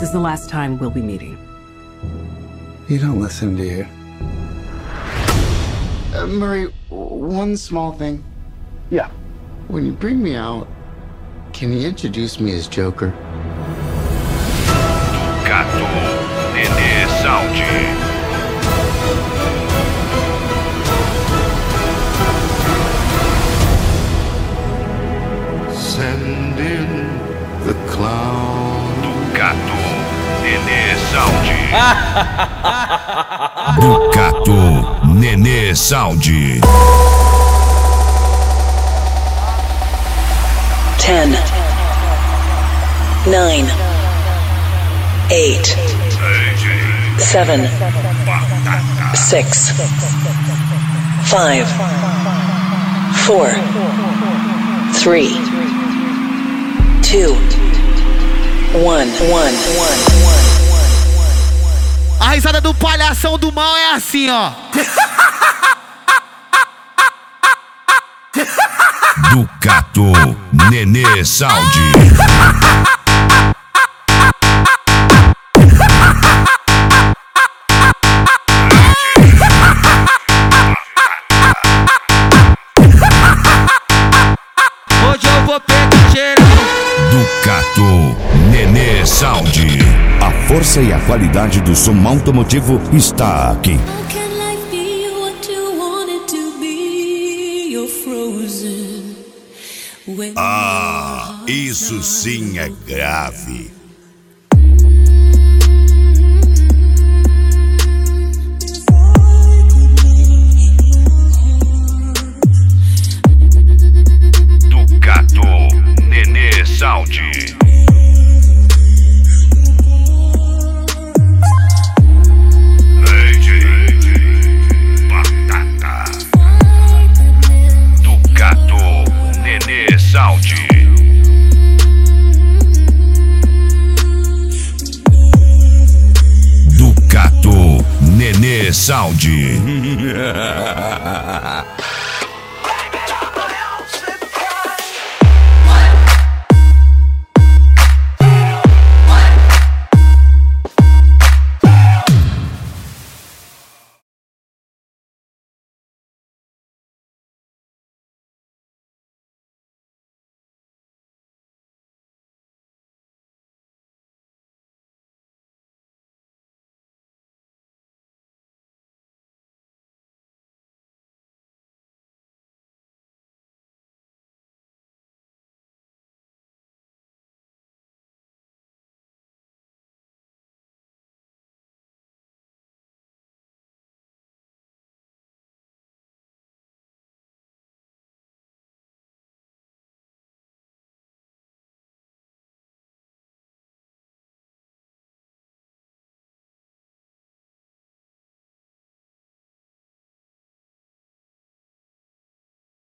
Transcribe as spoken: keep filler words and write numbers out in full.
is the last time we'll be meeting. You don't listen, do you? Uh, Murray, one small thing. Yeah. When you bring me out, can you introduce me as Joker? Gato Nenê Sound. Send in the clown. Do Gato Nenê Sound. Do Gato Nenê Sound. Ten, nine, eight, seven, six, five, four, three, two, one, one, one, one. A risada do palhação do mal é assim, ó. Do Gato Nenê Sound. Hoje eu vou pegar geral. Do Gato Nenê Sound. A força e a qualidade do som automotivo está aqui. Ah, isso sim é grave. Do Gato Nenê Sound. Sound. Do Gato Nenê Sound.